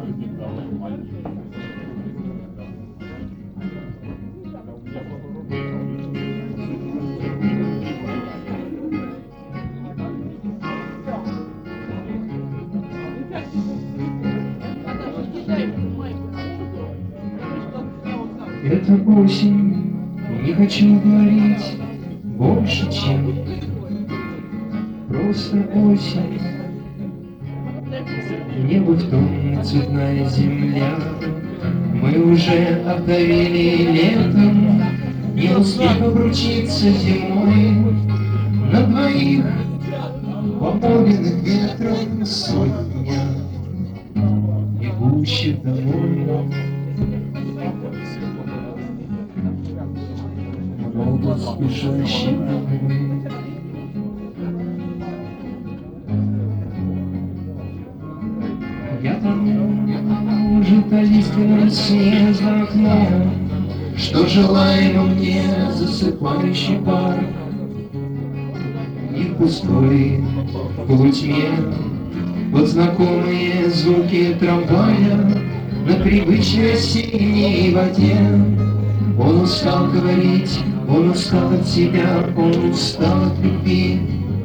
Это осень, не хочу говорить больше, чем просто осень. Небо в том, цветная земля, мы уже обдавили летом, не успев обручиться зимой. На двоих помоленных ветром сотня бегущих домой. Много спешащих домой. Я тому же таинственном сне за окном, что желаемо мне засыпающий парк. И в пустой полутьме под знакомые звуки трамвая на привычной осенней воде. Он устал говорить, он устал от себя, он устал от любви.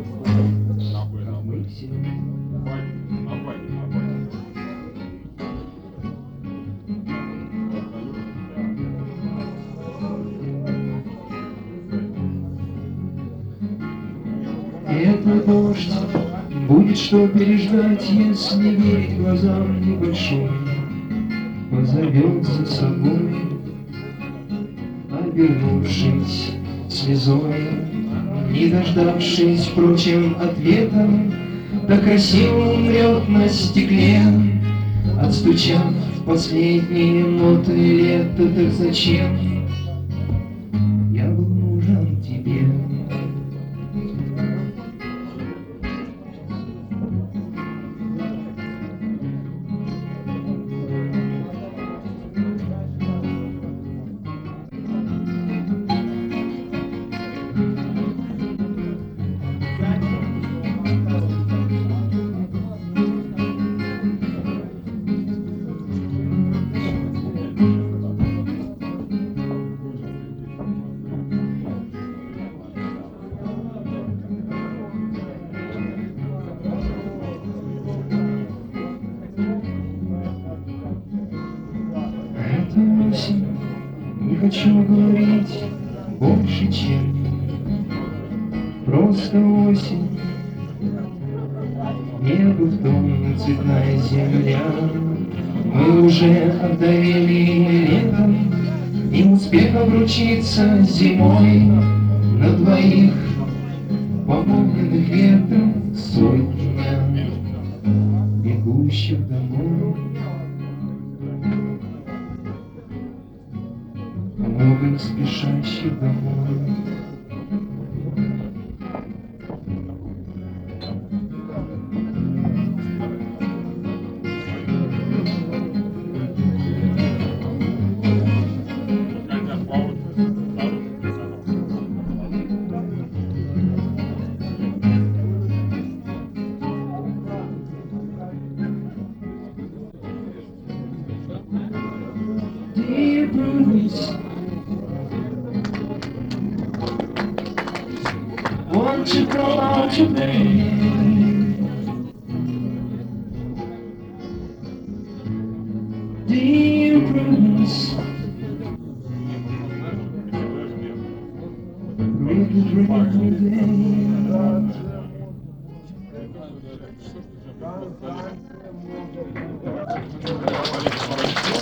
И этот дождь будет что переждать, если верить глазам небольшой, позовет за собой, обернувшись слезой, не дождавшись, впрочем, ответа, так красиво умрет на стекле, отстучав в последние ноты лета. Так зачем я был нужен тебе? Это осень, не хочу говорить больше, чем просто осень. Небо в том, цветная земля, мы уже обдавили летом, не успев обручиться зимой. На двоих помоленных ветром сотня бегущих домой. Много спешащих домой. Dear Bruce, won't you come out to me? Dear Bruce, really, really,